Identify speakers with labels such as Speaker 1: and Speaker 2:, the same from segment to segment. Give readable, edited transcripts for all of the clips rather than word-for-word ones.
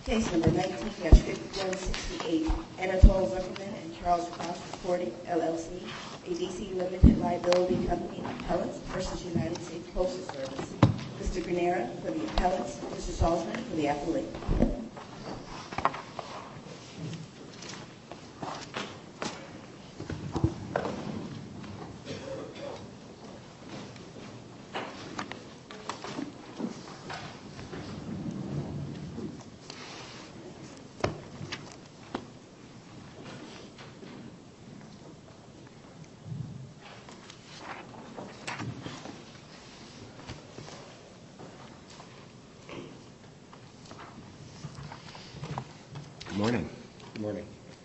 Speaker 1: Case number 19-5168, Anatole Zuckerman and Charles Cross Reporting, LLC, a DC Limited Liability Company appellants versus United States Postal Service. Mr. Granera for the appellants, Mr. Salzman for the appellate.
Speaker 2: Good morning.
Speaker 3: Good morning.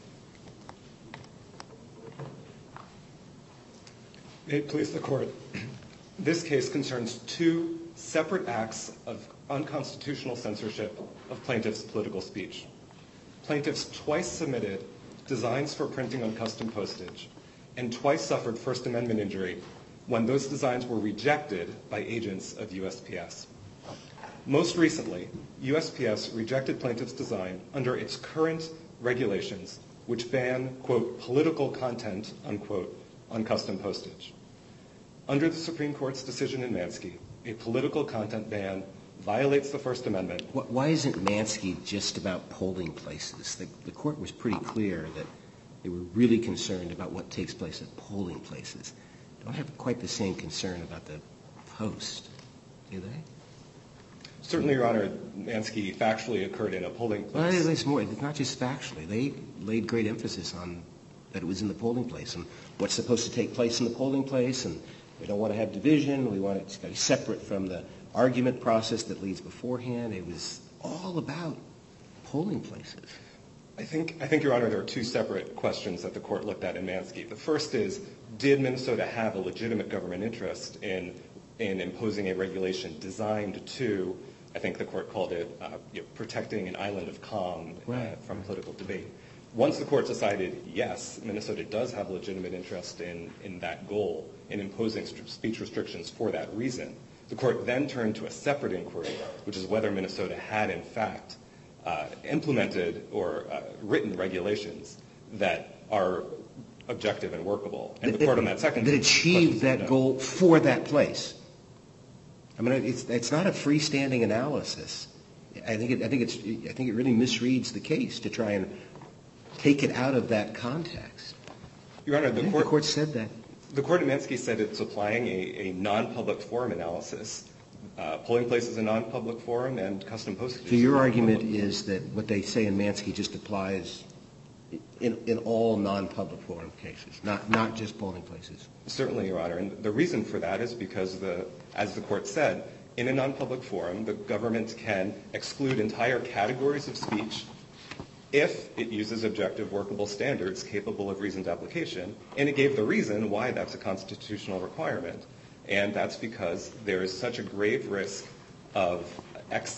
Speaker 3: May it please the Court. This case concerns two separate acts of unconstitutional censorship of plaintiffs' political speech. Plaintiffs twice submitted designs for printing on custom postage and twice suffered First Amendment injury when those designs were rejected by agents of USPS. Most recently, USPS rejected plaintiffs' design under its current regulations, which ban, quote, political content, unquote, on custom postage. Under the Supreme Court's decision in Mansky, a political content ban violates the First Amendment.
Speaker 2: Why isn't Mansky just about polling places? The Court was pretty clear that they were really concerned about what takes place at polling places. They don't have quite the same concern about the post, do they?
Speaker 3: Certainly, Your Honor, Mansky factually occurred in a polling place.
Speaker 2: Well, it's more. It's not just factually. They laid great emphasis on that it was in the polling place and what's supposed to take place in the polling place, and we don't want to have division. We want it to be separate from the argument process that leads beforehand. It was all about polling places.
Speaker 3: I think, Your Honor, there are two separate questions that the Court looked at in Mansky. The first is, did Minnesota have a legitimate government interest in imposing a regulation designed to, I think the Court called it, protecting an island of calm from political debate. Once the Court decided, yes, Minnesota does have a legitimate interest in that goal, in imposing speech restrictions for that reason, the Court then turned to a separate inquiry, which is whether Minnesota had, in fact, implemented or written regulations that are objective and workable. And the Court on that second
Speaker 2: that achieved that goal for that place. I mean, it's not a freestanding analysis. I think it really misreads the case to try and take it out of that context.
Speaker 3: Your Honor,
Speaker 2: the Court said that.
Speaker 3: The Court in Mansky said it's applying a non-public forum analysis. Polling place is a non-public forum, and custom postage. So
Speaker 2: your argument is that what they say in Mansky just applies in all non-public forum cases, not just polling places.
Speaker 3: Certainly, Your Honor. And the reason for that is because, as the Court said, in a non-public forum, the government can exclude entire categories of speech if it uses objective, workable standards capable of reasoned application. And it gave the reason why that's a constitutional requirement. And that's because there is such a grave risk of ex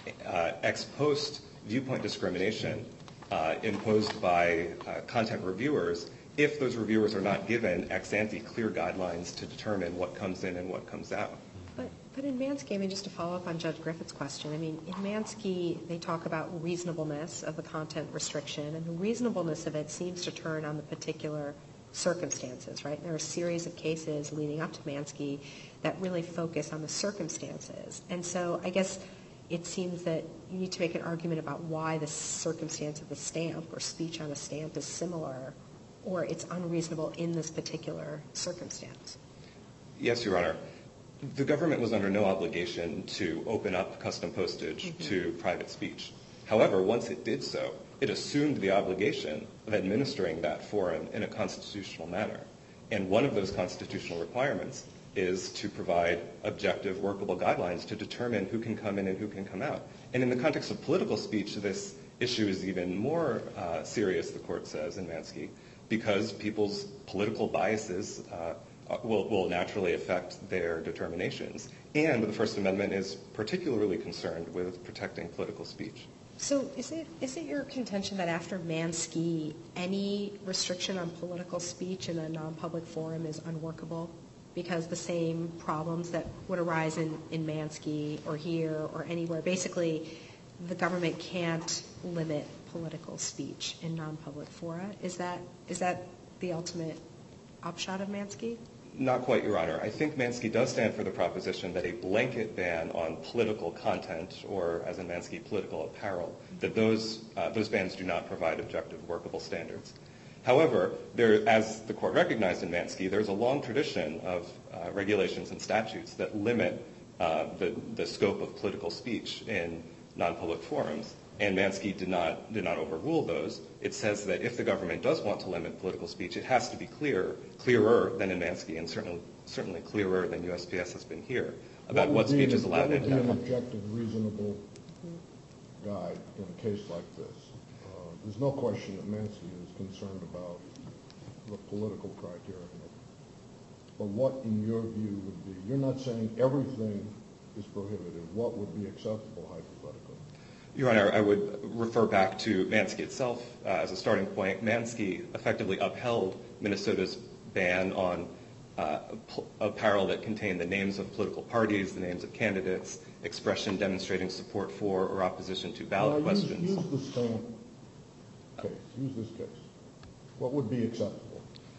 Speaker 3: post viewpoint discrimination imposed by content reviewers if those reviewers are not given ex ante clear guidelines to determine what comes in and what comes out.
Speaker 4: But in Mansky, I mean, just to follow up on Judge Griffith's question, I mean, in Mansky, they talk about reasonableness of the content restriction, and the reasonableness of it seems to turn on the particular circumstances, right? There are a series of cases leading up to Mansky that really focus on the circumstances. And so I guess it seems that you need to make an argument about why the circumstance of the stamp or speech on a stamp is similar or it's unreasonable in this particular circumstance.
Speaker 3: Yes, Your Honor. The government was under no obligation to open up custom postage to private speech. However, once it did so, it assumed the obligation of administering that forum in a constitutional manner. And one of those constitutional requirements is to provide objective, workable guidelines to determine who can come in and who can come out. And in the context of political speech, this issue is even more serious, the Court says in Mansky, because people's political biases will naturally affect their determinations. And the First Amendment is particularly concerned with protecting political speech.
Speaker 4: So is it your contention that after Mansky, any restriction on political speech in a non-public forum is unworkable because the same problems that would arise in Mansky or here or anywhere, basically the government can't limit political speech in non-public fora. Is that the ultimate upshot of Mansky?
Speaker 3: Not quite, Your Honor. I think Mansky does stand for the proposition that a blanket ban on political content, or as in Mansky, political apparel, that those bans do not provide objective, workable standards. However, as the Court recognized in Mansky, there's a long tradition of regulations and statutes that limit the scope of political speech in non-public forums. And Mansky did not overrule those. It says that if the government does want to limit political speech, it has to be clearer than in Mansky, and certainly clearer than USPS has been here about what speech is allowed in.
Speaker 5: What would be an objective, reasonable guide in a case like this? There's no question that Mansky is concerned about the political criteria. But what, in your view, would be? You're not saying everything is prohibited. What would be acceptable hypothetically?
Speaker 3: Your Honor, I would refer back to Mansky itself as a starting point. Mansky effectively upheld Minnesota's ban on apparel that contained the names of political parties, the names of candidates, expression demonstrating support for or opposition to ballot questions.
Speaker 5: Use the stamp case. Use this case. What would be acceptable?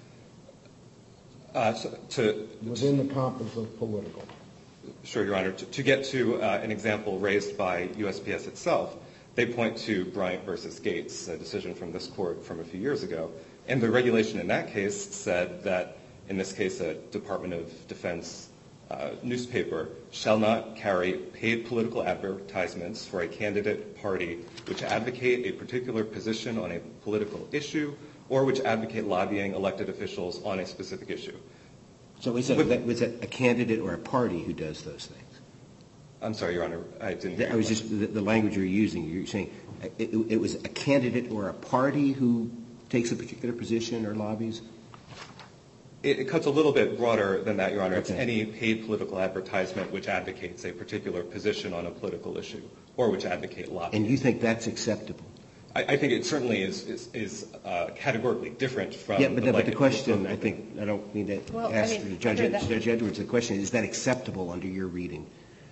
Speaker 5: Within the compass of political.
Speaker 3: Sure, Your Honor. To get to an example raised by USPS itself, they point to Bryant versus Gates, a decision from this court from a few years ago. And the regulation in that case said that, in this case, a Department of Defense newspaper shall not carry paid political advertisements for a candidate party which advocate a particular position on a political issue or which advocate lobbying elected officials on a specific issue.
Speaker 2: So is it a candidate or a party who does those things?
Speaker 3: I'm sorry, Your Honor, I didn't hear.
Speaker 2: I was just the language you're using. You're saying it was a candidate or a party who takes a particular position or lobbies?
Speaker 3: It cuts a little bit broader than that, Your Honor.
Speaker 2: Okay.
Speaker 3: It's any paid political advertisement which advocates a particular position on a political issue or which advocate lobbying.
Speaker 2: And you think that's acceptable?
Speaker 3: I think it certainly is categorically different from
Speaker 2: but the question, I think, I don't mean to ask Judge Edwards the question, is that acceptable under your reading?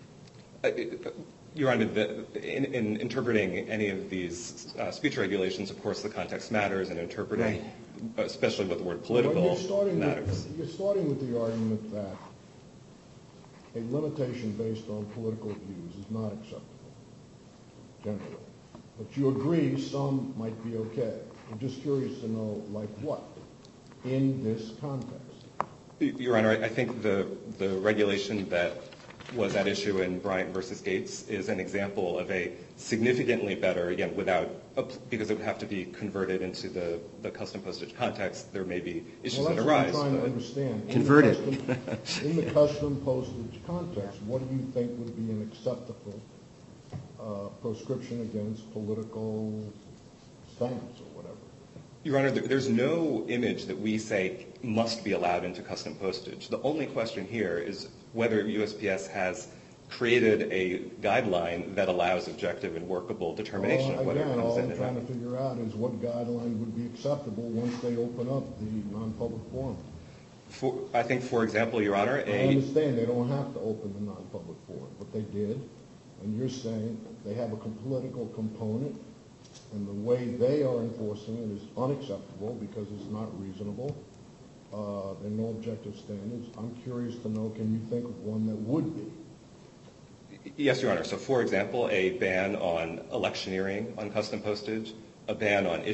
Speaker 3: Your Honor, in interpreting any of these speech regulations, of course, the context matters, and interpreting, especially with the word political, matters.
Speaker 5: You're starting with the argument that a limitation based on political views is not acceptable, generally. But you agree some might be okay. I'm just curious to know, like what, in this context?
Speaker 3: Your Honor, I think the regulation that was at issue in Bryant versus Gates is an example of a significantly better, again, because it would have to be converted into the custom postage context. There may be issues that arise.
Speaker 5: That's what I'm trying to understand.
Speaker 2: Converted.
Speaker 5: In the custom postage context, what do you think would be an acceptable proscription against political stamps or whatever?
Speaker 3: Your Honor, there's no image that we say must be allowed into custom postage. The only question here is whether USPS has created a guideline that allows objective and workable determination of whether it comes in.
Speaker 5: All I'm trying to figure out is what guideline would be acceptable once they open up the non-public forum.
Speaker 3: I think, for example, Your Honor,
Speaker 5: I understand they don't have to open the non-public forum, but they did. And you're saying they have a political component, and the way they are enforcing it is unacceptable because it's not reasonable. There are no objective standards. I'm curious to know, can you think of one that would be?
Speaker 3: Yes, Your Honor. So, for example, a ban on electioneering on custom postage, a ban on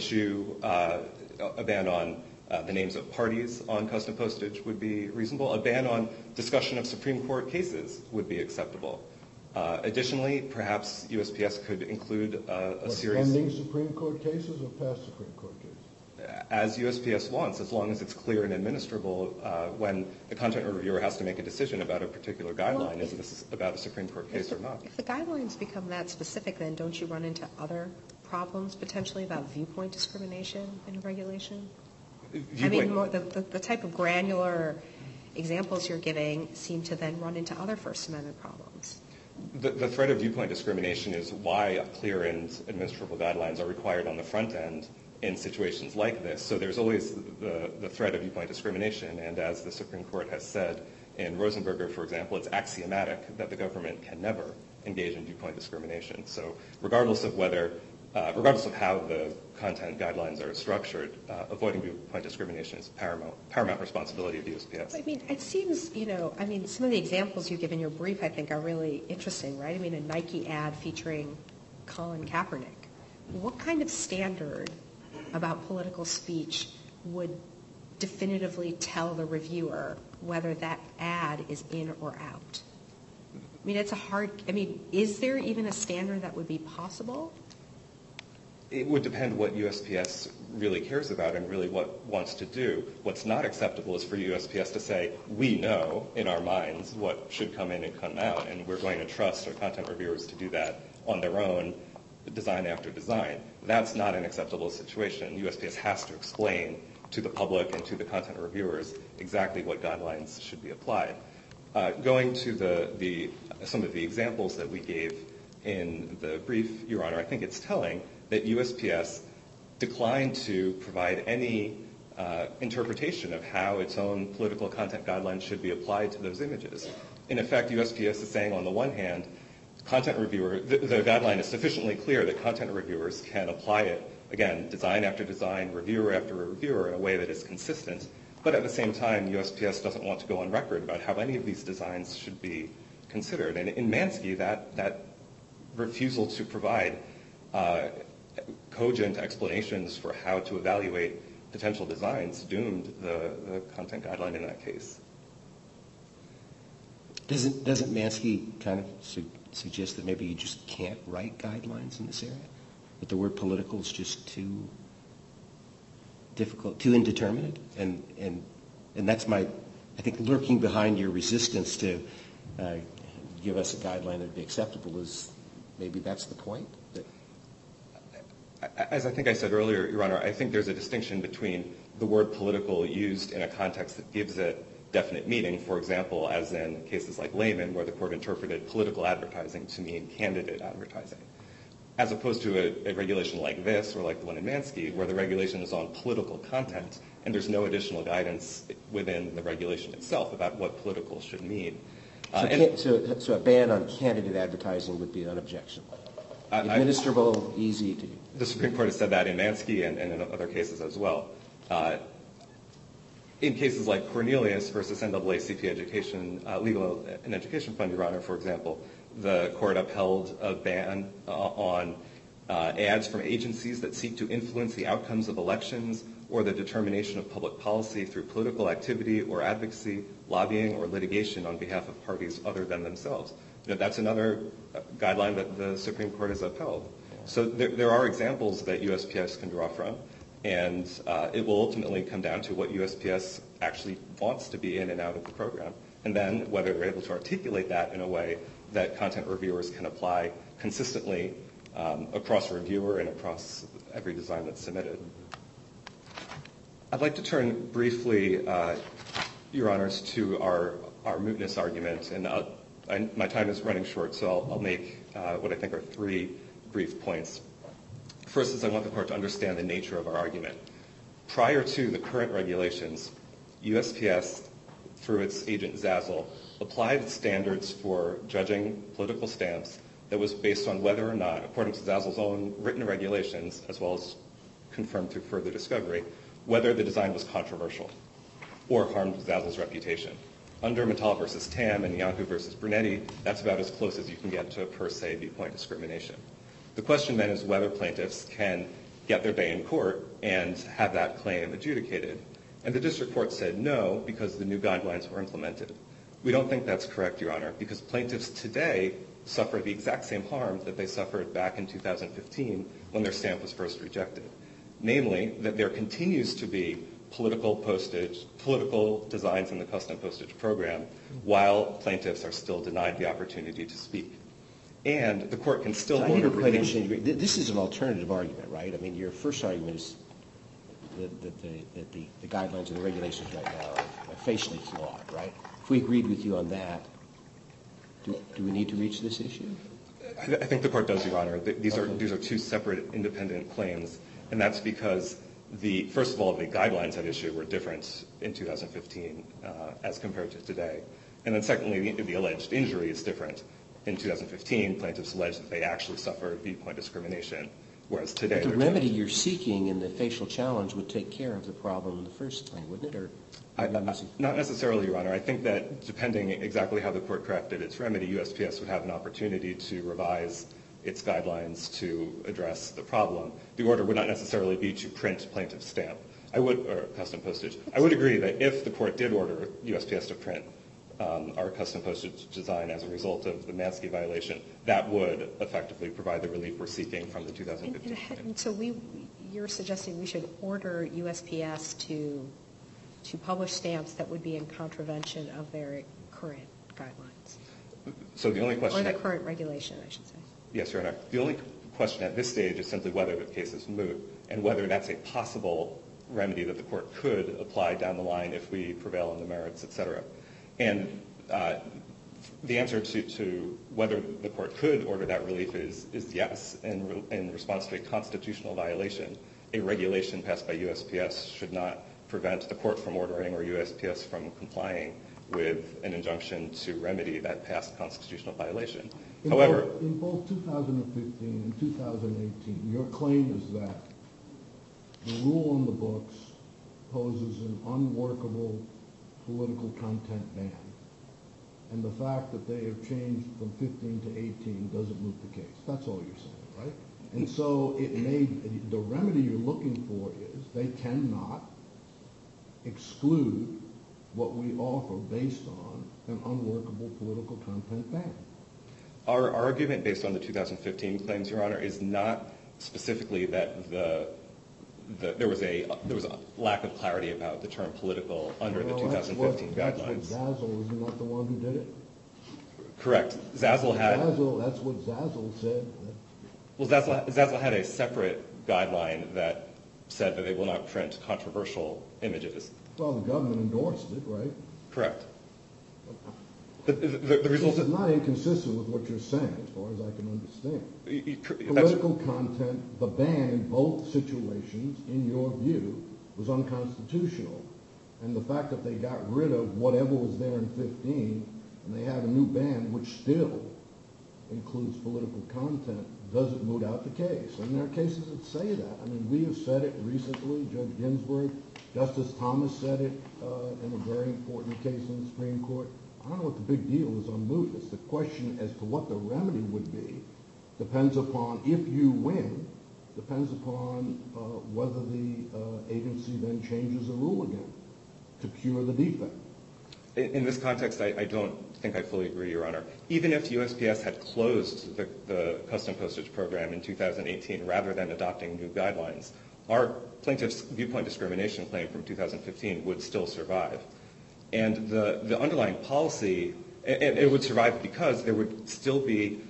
Speaker 3: a ban on the names of parties on custom postage would be reasonable. A ban on discussion of Supreme Court cases would be acceptable. Additionally, perhaps USPS could include a series...
Speaker 5: Pending Supreme Court cases or past Supreme Court cases?
Speaker 3: As USPS wants, as long as it's clear and administrable when the content reviewer has to make a decision about a particular guideline, is this about a Supreme Court case or not.
Speaker 4: If the guidelines become that specific, then don't you run into other problems potentially about viewpoint discrimination in regulation? I mean, the type of granular examples you're giving seem to then run into other First Amendment problems.
Speaker 3: The threat of viewpoint discrimination is why clear and administrable guidelines are required on the front end in situations like this. So there's always the threat of viewpoint discrimination, and as the Supreme Court has said in Rosenberger, for example, it's axiomatic that the government can never engage in viewpoint discrimination. So regardless of how the content guidelines are structured, avoiding viewpoint discrimination is paramount responsibility of USPS.
Speaker 4: I mean, it seems, some of the examples you give in your brief, I think, are really interesting, right? I mean, a Nike ad featuring Colin Kaepernick. What kind of standard about political speech would definitively tell the reviewer whether that ad is in or out? I mean, is there even a standard that would be possible?
Speaker 3: It would depend what USPS really cares about and really what wants to do. What's not acceptable is for USPS to say, we know in our minds what should come in and come out, and we're going to trust our content reviewers to do that on their own, design after design. That's not an acceptable situation. USPS has to explain to the public and to the content reviewers exactly what guidelines should be applied. Going to some of the examples that we gave in the brief, Your Honor, I think it's telling that USPS declined to provide any interpretation of how its own political content guidelines should be applied to those images. In effect, USPS is saying, on the one hand, the guideline is sufficiently clear that content reviewers can apply it, again, design after design, reviewer after reviewer, in a way that is consistent. But at the same time, USPS doesn't want to go on record about how any of these designs should be considered. And in Mansky, that refusal to provide cogent explanations for how to evaluate potential designs doomed the content guideline in that case.
Speaker 2: Doesn't Mansky kind of suggest that maybe you just can't write guidelines in this area? That the word political is just too difficult, too indeterminate? And that's I think lurking behind your resistance to give us a guideline that would be acceptable is maybe that's the point?
Speaker 3: As I think I said earlier, Your Honor, I think there's a distinction between the word political used in a context that gives it definite meaning, for example, as in cases like Lehman, where the court interpreted political advertising to mean candidate advertising, as opposed to a regulation like this, or like the one in Mansky, where the regulation is on political content, and there's no additional guidance within the regulation itself about what political should mean.
Speaker 2: So a ban on candidate advertising would be unobjectionable? Administrable, easy to...
Speaker 3: The Supreme Court has said that in Mansky and in other cases as well. In cases like Cornelius versus NAACP Education, Legal and Education Fund, Your Honor, for example, the court upheld a ban on ads from agencies that seek to influence the outcomes of elections or the determination of public policy through political activity or advocacy, lobbying, or litigation on behalf of parties other than themselves. That's another guideline that the Supreme Court has upheld. So there are examples that USPS can draw from, and it will ultimately come down to what USPS actually wants to be in and out of the program, and then whether they're able to articulate that in a way that content reviewers can apply consistently across a reviewer and across every design that's submitted. I'd like to turn briefly, Your Honors, to our mootness argument, and my time is running short, so I'll make what I think are three brief points. First is I want the court to understand the nature of our argument. Prior to the current regulations, USPS, through its agent Zazzle, applied standards for judging political stamps that was based on whether or not, according to Zazzle's own written regulations, as well as confirmed through further discovery, whether the design was controversial or harmed Zazzle's reputation. Under Mattal versus Tam and Iancu versus Brunetti, that's about as close as you can get to per se viewpoint discrimination. The question then is whether plaintiffs can get their day in court and have that claim adjudicated. And the district court said no, because the new guidelines were implemented. We don't think that's correct, Your Honor, because plaintiffs today suffer the exact same harm that they suffered back in 2015 when their stamp was first rejected. Namely, that there continues to be political designs in the custom postage program while plaintiffs are still denied the opportunity to speak. And the court can still order review.
Speaker 2: This is an alternative argument, right? I mean, your first argument is that the guidelines and the regulations right now are facially flawed, right? If we agreed with you on that, do we need to reach this issue?
Speaker 3: I think the court does, Your Honor. These are two separate independent claims, and that's because first of all, the guidelines at issue were different in 2015 as compared to today. And then secondly, the alleged injury is different in 2015, plaintiffs alleged that they actually suffered viewpoint discrimination, whereas today...
Speaker 2: But the remedy you're seeking in the facial challenge would take care of the problem in the first claim, wouldn't it? Or
Speaker 3: not necessarily, Your Honor. I think that depending exactly how the court crafted its remedy, USPS would have an opportunity to revise its guidelines to address the problem. The order would not necessarily be to print plaintiff's stamp. Or custom postage. I would agree that if the court did order USPS to print our custom postage design as a result of the Mansky violation, that would effectively provide the relief we're seeking from the 2015 claim.
Speaker 4: And so you're suggesting we should order USPS to publish stamps that would be in contravention of their current guidelines?
Speaker 3: So the only question...
Speaker 4: Or their current regulation, I should say.
Speaker 3: Yes, Your Honor. The only question at this stage is simply whether the case is moot and whether that's a possible remedy that the court could apply down the line if we prevail on the merits, et cetera. And the answer to whether the court could order that relief is yes. In response to a constitutional violation, a regulation passed by USPS should not prevent the court from ordering or USPS from complying with an injunction to remedy that past constitutional violation. However,
Speaker 5: in both 2015 and 2018, your claim is that the rule on the books poses an unworkable political content ban, and the fact that they have changed from 15 to 18 doesn't move the case. That's all you're saying, right? And so the remedy you're looking for is they cannot exclude what we offer based on an unworkable political content ban.
Speaker 3: Our argument based on the 2015 claims, Your Honor, is not specifically that there was a lack of clarity about the term political under the 2015 guidelines.
Speaker 5: That's what Zazzle, isn't that the one who did it?
Speaker 3: Correct. Zazzle had...
Speaker 5: That's what Zazzle said.
Speaker 3: Well, Zazzle had a separate guideline that said that they will not print controversial images.
Speaker 5: Well, the government endorsed it, right?
Speaker 3: Correct. The result
Speaker 5: is not inconsistent with what you're saying, as far as I can understand. Political content, the ban in both situations, in your view, was unconstitutional. And the fact that they got rid of whatever was there in 15, and they have a new ban which still includes political content, doesn't moot out the case. And there are cases that say that. I mean, we have said it recently. Judge Ginsburg, Justice Thomas said it in a very important case in the Supreme Court. I don't know what the big deal is on mootness. The question as to what the remedy would be depends upon, if you win, depends upon whether the agency then changes the rule again to cure the defect.
Speaker 3: In this context, I don't think I fully agree, Your Honor. Even if USPS had closed the custom postage program in 2018 rather than adopting new guidelines, our plaintiff's viewpoint discrimination claim from 2015 would still survive. And the underlying policy, it would survive because there would still be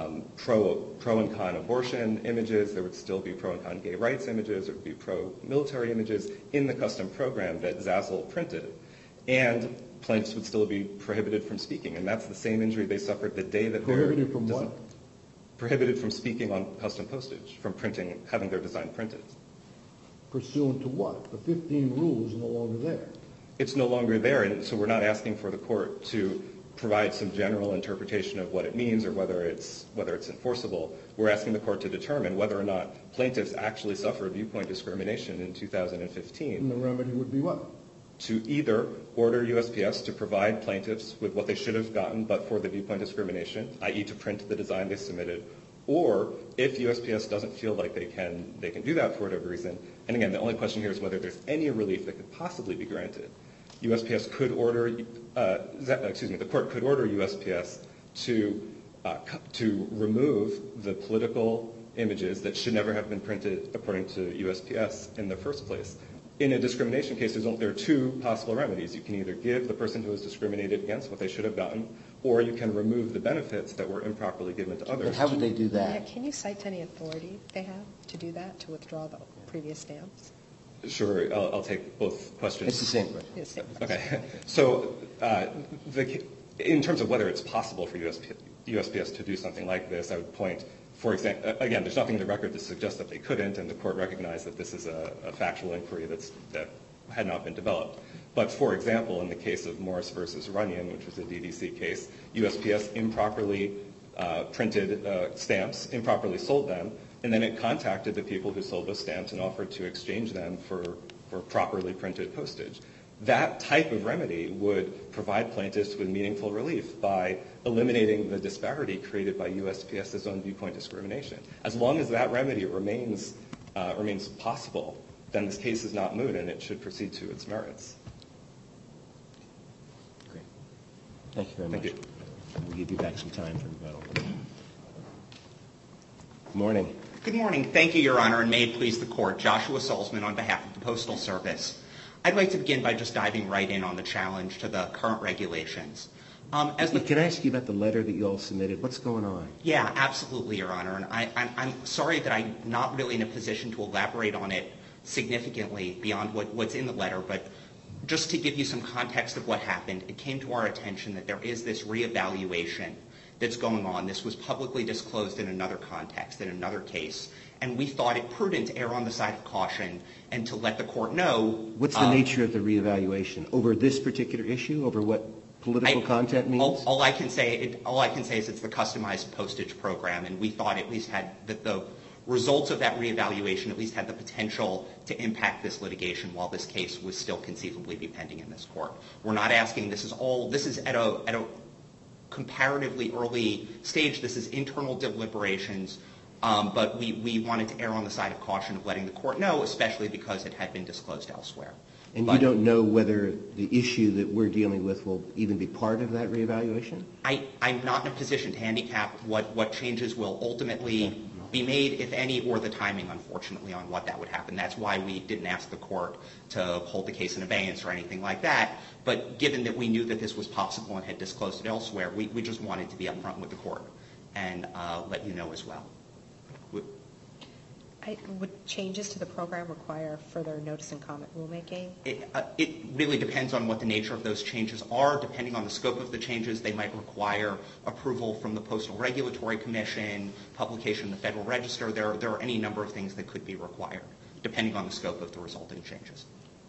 Speaker 3: pro and con abortion images, there would still be pro and con gay rights images, there would be pro-military images in the custom program that Zazzle printed. And plaintiffs would still be prohibited from speaking. And that's the same injury they suffered the day that
Speaker 5: prohibited from what?
Speaker 3: Prohibited from speaking on custom postage, from printing, having their design printed.
Speaker 5: Pursuant to what? The 15 rule is no longer there.
Speaker 3: It's no longer there, and so we're not asking for the court to provide some general interpretation of what it means or whether it's enforceable. We're asking the court to determine whether or not plaintiffs actually suffered viewpoint discrimination in 2015.
Speaker 5: And the remedy would be what?
Speaker 3: To either order USPS to provide plaintiffs with what they should have gotten but for the viewpoint discrimination, i.e. to print the design they submitted, or if USPS doesn't feel like they can do that for whatever reason, and again, the only question here is whether there's any relief that could possibly be granted. USPS could order, the court could order USPS to remove the political images that should never have been printed according to USPS in the first place. In a discrimination case, there are two possible remedies. You can either give the person who was discriminated against what they should have gotten, or you can remove the benefits that were improperly given to others.
Speaker 2: And how would they do that?
Speaker 4: Yeah, can you cite any authority they have to do that, to withdraw the previous stamps?
Speaker 3: Sure, I'll take both questions.
Speaker 2: It's the same question.
Speaker 4: It's the same question.
Speaker 3: Okay. So in terms of whether it's possible for USPS to do something like this, I would point, for example, again, there's nothing in the record to suggest that they couldn't, and the court recognized that this is a factual inquiry that had not been developed. But, for example, in the case of Morris versus Runyon, which was a DDC case, USPS improperly printed stamps, improperly sold them, and then it contacted the people who sold those stamps and offered to exchange them for properly printed postage. That type of remedy would provide plaintiffs with meaningful relief by eliminating the disparity created by USPS's own viewpoint discrimination. As long as that remedy remains possible, then this case is not moot and it should proceed to its merits.
Speaker 2: Great. Thank you very much.
Speaker 3: Thank you.
Speaker 2: We'll give you back some time for rebuttal. Good morning.
Speaker 6: Good morning. Thank you, Your Honor, and may it please the Court. Joshua Salzman on behalf of the Postal Service. I'd like to begin by just diving right in on the challenge to the current regulations. Can
Speaker 2: I ask you about the letter that you all submitted? What's going on?
Speaker 6: Yeah, absolutely, Your Honor. And I'm sorry that I'm not really in a position to elaborate on it significantly beyond what's in the letter, but just to give you some context of what happened, it came to our attention that there is this reevaluation that's going on. This was publicly disclosed in another context, in another case, and we thought it prudent to err on the side of caution and to let the Court know.
Speaker 2: What's the nature of the reevaluation? Over this particular issue? Over what political content means?
Speaker 6: All I can say is it's the customized postage program, and we thought at least that the results of that reevaluation at least had the potential to impact this litigation while this case was still conceivably be pending in this Court. We're not asking, this is at a comparatively early stage. This is internal deliberations, but we wanted to err on the side of caution of letting the Court know, especially because it had been disclosed elsewhere.
Speaker 2: And you don't know whether the issue that we're dealing with will even be part of that reevaluation?
Speaker 6: I'm not in a position to handicap what changes will ultimately be made, if any, or the timing, unfortunately, on what that would happen. That's why we didn't ask the Court to hold the case in abeyance or anything like that. But given that we knew that this was possible and had disclosed it elsewhere, we just wanted to be upfront with the Court and let you know as well.
Speaker 4: Would changes to the program require further notice and comment rulemaking?
Speaker 6: It really depends on what the nature of those changes are. Depending on the scope of the changes, they might require approval from the Postal Regulatory Commission, publication in the Federal Register. There are any number of things that could be required, depending on the scope of the resulting changes.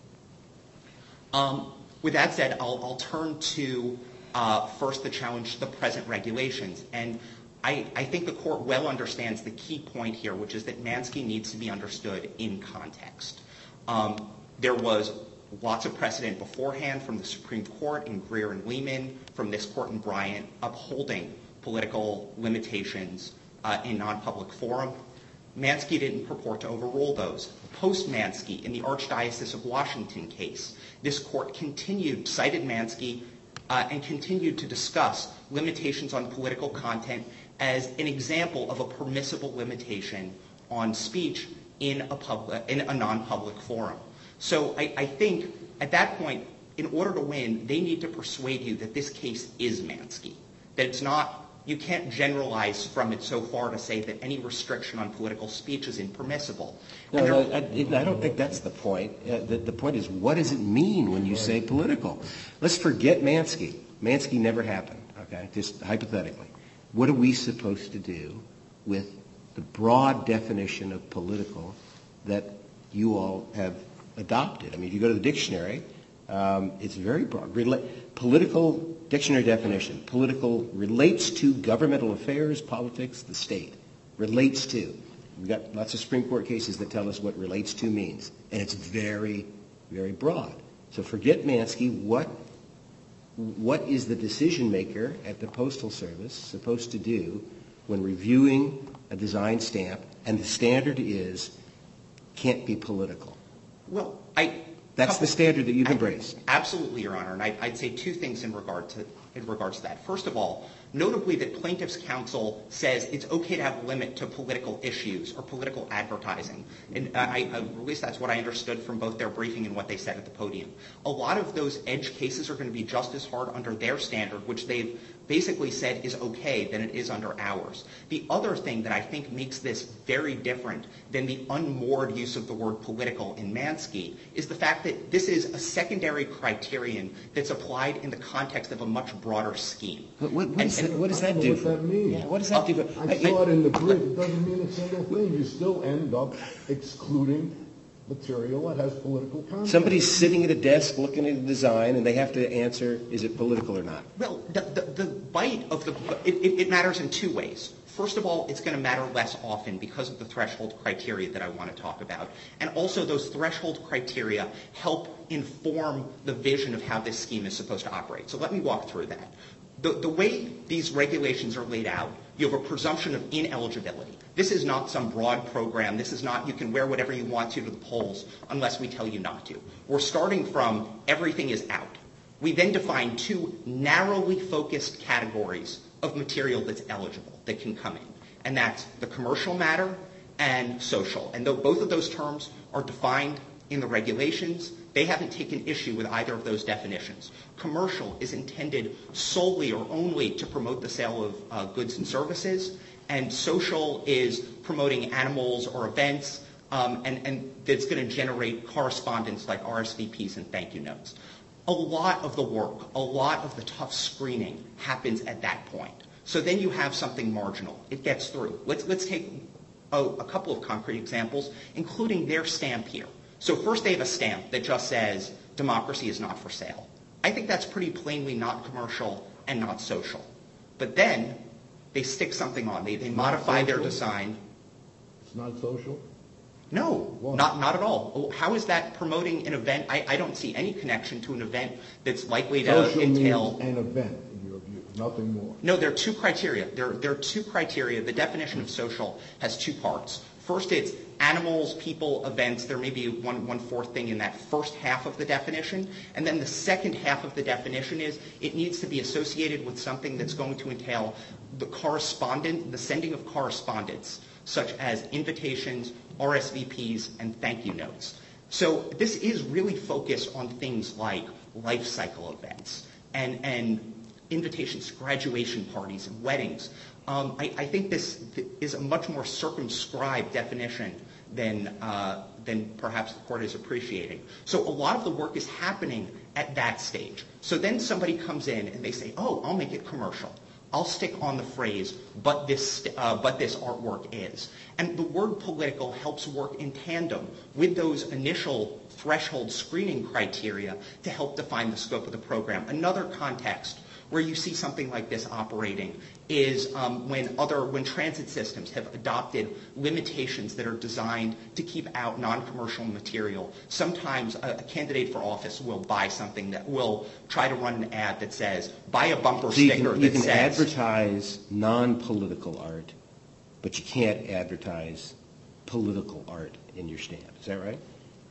Speaker 6: With that said, I'll turn to first the challenge to the present regulations. And I think the Court well understands the key point here, which is that Mansky needs to be understood in context. There was lots of precedent beforehand from the Supreme Court in Greer and Lehman, from this Court in Bryant, upholding political limitations in non-public forum. Mansky didn't purport to overrule those. Post-Mansky, in the Archdiocese of Washington case, this Court cited Mansky and continued to discuss limitations on political content as an example of a permissible limitation on speech in a non-public forum. So I think at that point, in order to win, they need to persuade you that this case is Mansky, that it's not. You can't generalize from it so far to say that any restriction on political speech is impermissible.
Speaker 2: No, I don't think that's the point. The point is, what does it mean when you say political? Let's forget Mansky. Mansky never happened, okay, just hypothetically. What are we supposed to do with the broad definition of political that you all have adopted? I mean, if you go to the dictionary, it's very broad. Political dictionary definition. Political relates to governmental affairs, politics, the state. Relates to. We've got lots of Supreme Court cases that tell us what relates to means. And it's very, very broad. So forget Mansky. What is the decision maker at the Postal Service supposed to do when reviewing a design stamp, and the standard is can't be political?
Speaker 6: Well,
Speaker 2: that's the standard that you've embraced.
Speaker 6: Absolutely, Your Honor. And I'd say two things in regards to that. First of all, notably that Plaintiffs' Counsel says it's okay to have a limit to political issues or political advertising. And at least that's what I understood from both their briefing and what they said at the podium. A lot of those edge cases are going to be just as hard under their standard, which they've basically said is okay, than it is under ours. The other thing that I think makes this very different than the unmoored use of the word political in Mansky is the fact that this is a secondary criterion that's applied in the context of a much broader scheme.
Speaker 2: What does that do?
Speaker 5: What that mean?
Speaker 2: Yeah, what does that do?
Speaker 5: I saw it in the brief. It doesn't mean a single thing. You still end up excluding material that has political content.
Speaker 2: Somebody's sitting at a desk looking at a design, and they have to answer, is it political or not?
Speaker 6: Well, the bite of the – it matters in two ways. First of all, it's going to matter less often because of the threshold criteria that I want to talk about. And also those threshold criteria help inform the vision of how this scheme is supposed to operate. So let me walk through that. The way these regulations are laid out, you have a presumption of ineligibility. This is not some broad program. This is not you can wear whatever you want to the polls unless we tell you not to. We're starting from everything is out. We then define two narrowly focused categories of material that's eligible, that can come in. And that's the commercial matter and social. And though both of those terms are defined in the regulations, they haven't taken issue with either of those definitions. Commercial is intended solely or only to promote the sale of goods and services, and social is promoting animals or events, and that's going to generate correspondence like RSVPs and thank you notes. A lot of the work, a lot of the tough screening happens at that point. So then you have something marginal. It gets through. Let's take a couple of concrete examples, including their stamp here. So first they have a stamp that just says democracy is not for sale. I think that's pretty plainly not commercial and not social. But then they stick something on. They modify their design.
Speaker 5: It's not social?
Speaker 6: No, not at all. How is that promoting an event? I don't see any connection to an event that's likely to
Speaker 5: social
Speaker 6: entail...
Speaker 5: means an event, in your view, nothing more.
Speaker 6: No, there are two criteria. There are two criteria. The definition of social has two parts. First, it's animals, people, events. There may be one fourth thing in that first half of the definition. And then the second half of the definition is it needs to be associated with something that's going to entail the sending of correspondence, such as invitations, RSVPs, and thank you notes. So this is really focused on things like life cycle events and invitations to graduation parties and weddings. I think this is a much more circumscribed definition than perhaps the court is appreciating. So a lot of the work is happening at that stage. So then somebody comes in and they say, oh, I'll make it commercial. I'll stick on the phrase, but this artwork is. And the word political helps work in tandem with those initial threshold screening criteria to help define the scope of the program. Another context where you see something like this operating is when transit systems have adopted limitations that are designed to keep out non-commercial material. Sometimes a candidate for office will buy something that will try to run an ad that says, buy a bumper sticker that says... You can
Speaker 2: advertise non-political art, but you can't advertise political art in your stand. Is that right?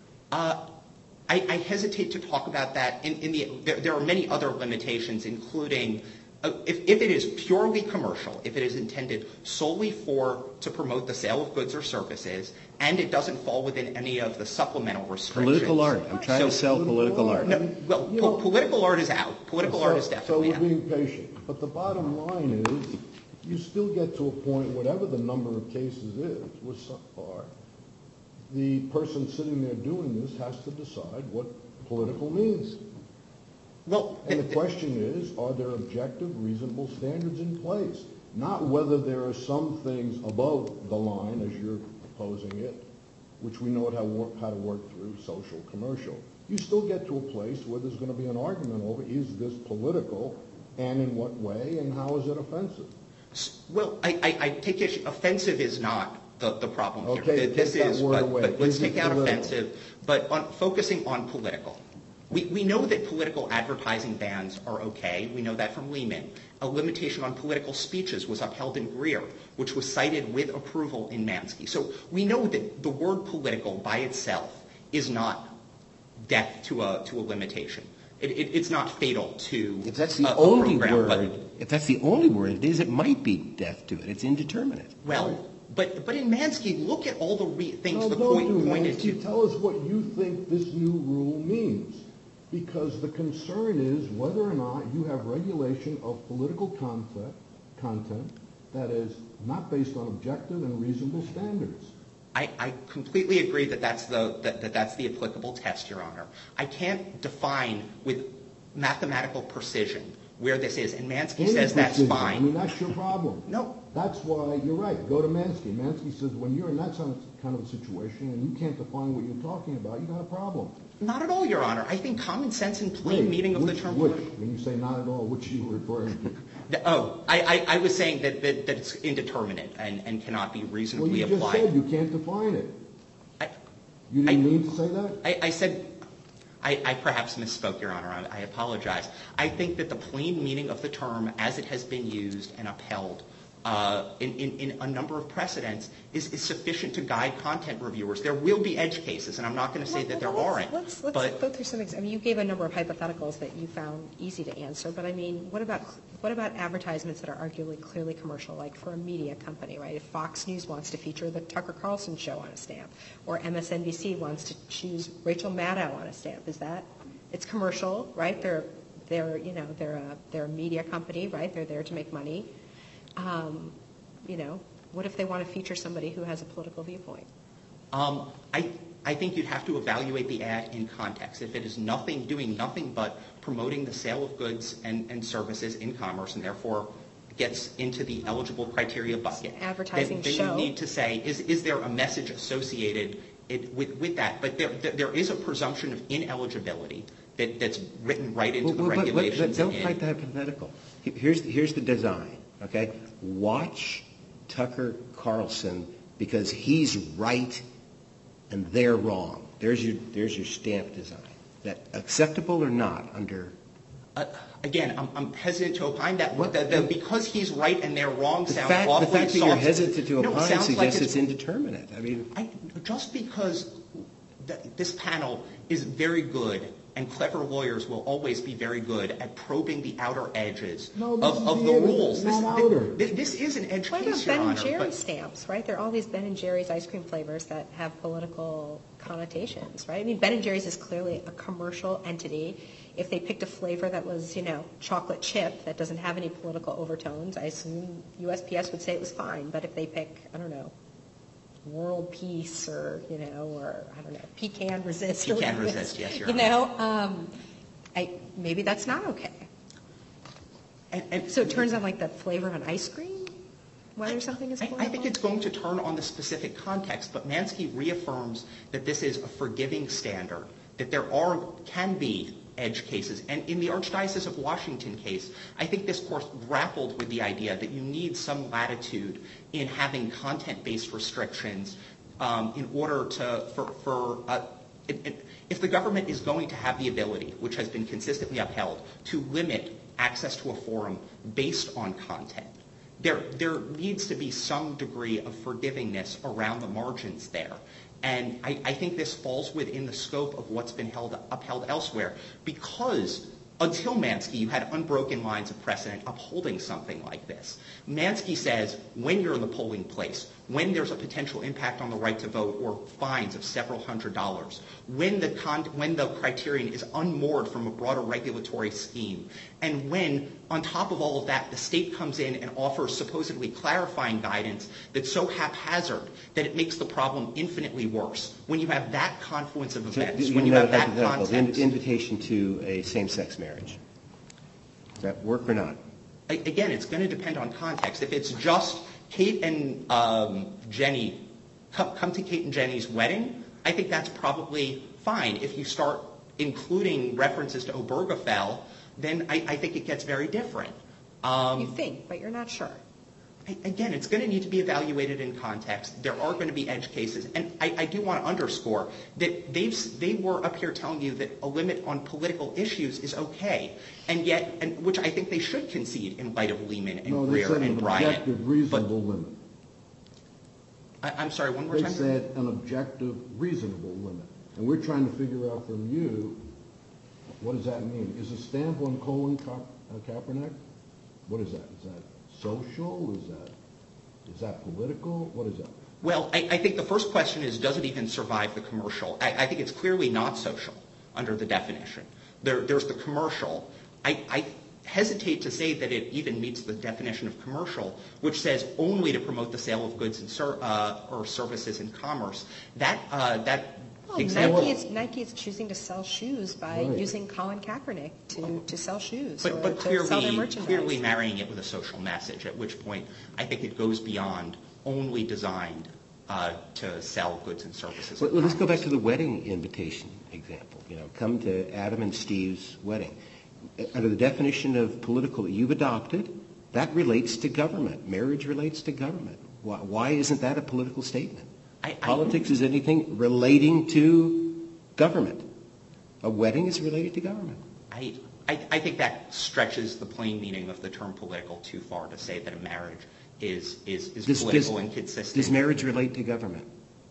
Speaker 6: I hesitate to talk about that. There are many other limitations, including if it is purely commercial, if it is intended solely to promote the sale of goods or services, and it doesn't fall within any of the supplemental restrictions.
Speaker 2: Political art. I'm trying to sell political art.
Speaker 6: No, political art is out. Political art is definitely out.
Speaker 5: So we're being patient. But the bottom line is you still get to a point, whatever the number of cases is, the person sitting there doing this has to decide what political means. And the question is, are there objective, reasonable standards in place? Not whether there are some things above the line, as you're proposing it, which we know how to work through, social, commercial. You still get to a place where there's going to be an argument over, is this political, and in what way, and how is it offensive?
Speaker 6: Well, I take issue. Offensive is not the problem here.
Speaker 5: Okay,
Speaker 6: this
Speaker 5: take that
Speaker 6: is,
Speaker 5: word
Speaker 6: but,
Speaker 5: away.
Speaker 6: but let's
Speaker 5: Is it
Speaker 6: take out
Speaker 5: political?
Speaker 6: offensive. But focusing on political. We know that political advertising bans are okay. We know that from Lehman. A limitation on political speeches was upheld in Greer, which was cited with approval in Mansky. So we know that the word political by itself is not death to a limitation. It's not fatal to
Speaker 2: If that's the
Speaker 6: a
Speaker 2: only
Speaker 6: program,
Speaker 2: word, if that's the only word it is, it might be death to it. It's indeterminate.
Speaker 6: Well, but in Mansky, look at all the things the
Speaker 5: don't
Speaker 6: court
Speaker 5: do
Speaker 6: pointed
Speaker 5: Mansky.
Speaker 6: to.
Speaker 5: Tell us what you think this new rule means. Because the concern is whether or not you have regulation of political content that is not based on objective and reasonable standards.
Speaker 6: I completely agree that that's the applicable test, Your Honor. I can't define with mathematical precision where this is, and Mansky says that's fine.
Speaker 5: I mean, that's your problem.
Speaker 6: No.
Speaker 5: That's why you're right. Go to Mansky. Mansky says when you're in that kind of a situation and you can't define what you're talking about, you got a problem.
Speaker 6: Not at all, Your Honor. I think common sense and plain meaning of the term.
Speaker 5: Which? When you say not at all, which are you referring to?
Speaker 6: I was saying that it's indeterminate and cannot be reasonably applied.
Speaker 5: Well, you just said you can't define it. You didn't mean to say that?
Speaker 6: I said, I perhaps misspoke, Your Honor. I apologize. I think that the plain meaning of the term as it has been used and upheld in a number of precedents is sufficient to guide content reviewers. There will be edge cases, and I'm not going to say that there aren't.
Speaker 4: Let's go through some examples. I mean, you gave a number of hypotheticals that you found easy to answer, but I mean, what about advertisements that are arguably clearly commercial, like for a media company, right? If Fox News wants to feature the Tucker Carlson show on a stamp, or MSNBC wants to choose Rachel Maddow on a stamp, it's commercial, right? They're a media company, right? They're there to make money. What if they want to feature somebody who has a political viewpoint?
Speaker 6: I think you'd have to evaluate the ad in context. If it is doing nothing but promoting the sale of goods and services in commerce, and therefore gets into the eligible criteria bucket,
Speaker 4: advertising
Speaker 6: then
Speaker 4: show.
Speaker 6: You need to say, is there a message associated with that? But there is a presumption of ineligibility that's written right into the regulations.
Speaker 2: But don't fight the hypothetical. Here's the design. Okay, watch Tucker Carlson because he's right and they're wrong. There's your stamp design. That acceptable or not under?
Speaker 6: Again, I'm hesitant to opine that because he's right and they're wrong sounds awfully soft.
Speaker 2: The fact that you're hesitant to opine suggests
Speaker 6: like
Speaker 2: it's indeterminate. I mean,
Speaker 6: just because this panel is very good. And clever lawyers will always be very good at probing the outer edges of the rules. This is an edge case, Your Honor.
Speaker 4: Ben & Jerry's stamps, right? There are all these Ben & Jerry's ice cream flavors that have political connotations, right? I mean, Ben & Jerry's is clearly a commercial entity. If they picked a flavor that was, chocolate chip that doesn't have any political overtones, I assume USPS would say it was fine. But if they pick, I don't know, world peace or I don't know, pecan resist.
Speaker 6: Pecan resist, yes, Your Honor.
Speaker 4: Maybe that's not okay. And so it turns out like the flavor of an ice cream, whether something is political?
Speaker 6: I think it's going to turn on the specific context, but Mansky reaffirms that this is a forgiving standard, that there can be edge cases. And in the Archdiocese of Washington case, I think this court grappled with the idea that you need some latitude in having content-based restrictions in order to, if the government is going to have the ability, which has been consistently upheld, to limit access to a forum based on content, there needs to be some degree of forgivingness around the margins there. And I think this falls within the scope of what's been upheld elsewhere because until Mansky, you had unbroken lines of precedent upholding something like this. Mansky says when you're in the polling place, when there's a potential impact on the right to vote or fines of several $100s, when the criterion is unmoored from a broader regulatory scheme, and when, on top of all of that, the state comes in and offers supposedly clarifying guidance that's so haphazard that it makes the problem infinitely worse. When you have that confluence of events, when you have that context.
Speaker 2: The invitation to a same-sex marriage. Does that work or not?
Speaker 6: Again, it's going to depend on context. If it's just Kate and Jenny, come to Kate and Jenny's wedding, I think that's probably fine. If you start including references to Obergefell, then I think it gets very different.
Speaker 4: You think, but you're not sure.
Speaker 6: Again, it's going to need to be evaluated in context. There are going to be edge cases. And I do want to underscore that they were up here telling you that a limit on political issues is okay. And yet, which I think they should concede in light of Lehman and Greer and Bryant.
Speaker 5: They said an objective, reasonable limit.
Speaker 6: I'm sorry, one more time?
Speaker 5: They said an objective, reasonable limit. And we're trying to figure out from you, what does that mean? Is a stamp on Colin Kaepernick? What is that? Is that social? Is that political? What is that?
Speaker 6: Well, I think the first question is, does it even survive the commercial? I think it's clearly not social under the definition. There's the commercial. I hesitate to say that it even meets the definition of commercial, which says only to promote the sale of goods or services in commerce.
Speaker 4: Nike is choosing to sell shoes by using Colin Kaepernick to sell shoes
Speaker 6: but
Speaker 4: to sell their merchandise.
Speaker 6: Clearly marrying it with a social message, at which point I think it goes beyond only designed to sell goods and services.
Speaker 2: Well, let's go back to the wedding invitation example. Come to Adam and Steve's wedding. Under the definition of political that you've adopted, That relates to government. Marriage relates to government. Why isn't that a political statement? Politics is anything relating to government. A wedding is related to government.
Speaker 6: I think that stretches the plain meaning of the term political too far to say that a marriage is political and consistent.
Speaker 2: Does marriage relate to government?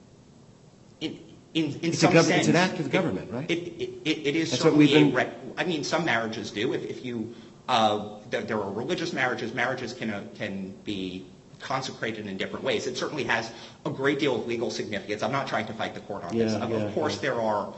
Speaker 6: In some sense.
Speaker 2: It's an act of government, right?
Speaker 6: It is
Speaker 2: That's
Speaker 6: certainly I mean, some marriages do. If you there are religious marriages. Marriages can be consecrated in different ways. It certainly has a great deal of legal significance. I'm not trying to fight the court on this. Of course, there are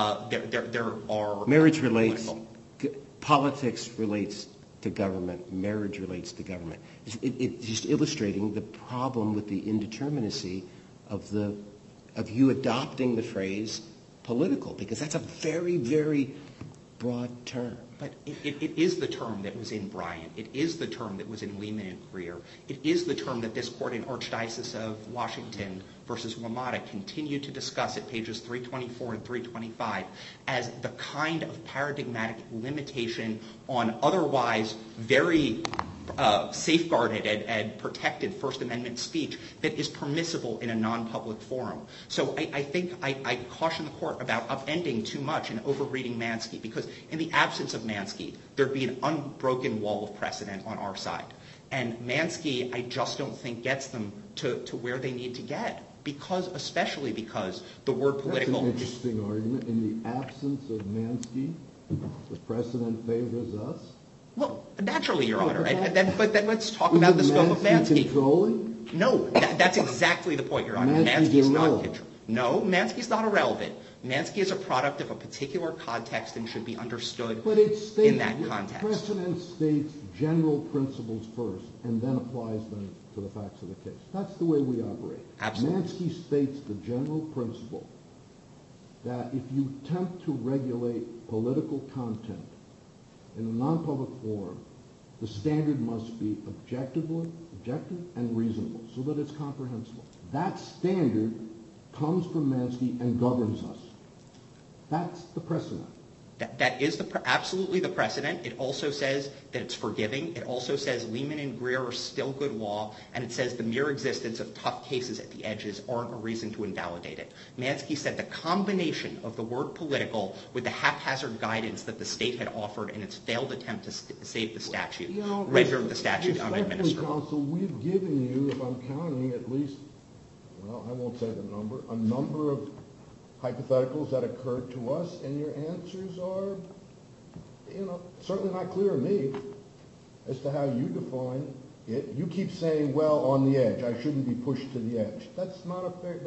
Speaker 2: marriage relates. Politics relates to government. Marriage relates to government. It's just illustrating the problem with the indeterminacy of you adopting the phrase political, because that's a very, very broad term.
Speaker 6: But it is the term that was in Bryant. It is the term that was in Lehman and Greer. It is the term that this court in Archdiocese of Washington versus WMATA continued to discuss at pages 324 and 325 as the kind of paradigmatic limitation on otherwise very safeguarded and protected First Amendment speech that is permissible in a non-public forum. So I think I caution the court about upending too much and over-reading Mansky, because in the absence of Mansky, there'd be an unbroken wall of precedent on our side. And Mansky, I just don't think gets them to where they need to get, especially because the word political...
Speaker 5: That's an interesting argument. In the absence of Mansky, the precedent favors us?
Speaker 6: Well, naturally, Your Honor. But then let's talk about the scope of Mansky.
Speaker 5: Controlling?
Speaker 6: No, that's exactly the point, Your Honor.
Speaker 5: Mansky's irrelevant.
Speaker 6: No, Mansky's not irrelevant. Mansky is a product of a particular context and should be understood in that context.
Speaker 5: Precedent states general principles first and then applies them to the facts of the case. That's the way we operate.
Speaker 6: Absolutely.
Speaker 5: Mansky states the general principle that if you attempt to regulate political content in a non-public forum, the standard must be objective and reasonable so that it's comprehensible. That standard comes from Mansky and governs us. That's the precedent.
Speaker 6: That is absolutely the precedent. It also says that it's forgiving. It also says Lehman and Greer are still good law, and it says the mere existence of tough cases at the edges aren't a reason to invalidate it. Mansky said the combination of the word political with the haphazard guidance that the state had offered in its failed attempt to save the statute rendered the statute unadministrable.
Speaker 5: Counsel, we've given you, if I'm counting, at least, well, I won't say the number, a number of hypotheticals that occurred to us, and your answers are, certainly not clear to me as to how you define it. You keep saying, well, on the edge. I shouldn't be pushed to the edge. That's not a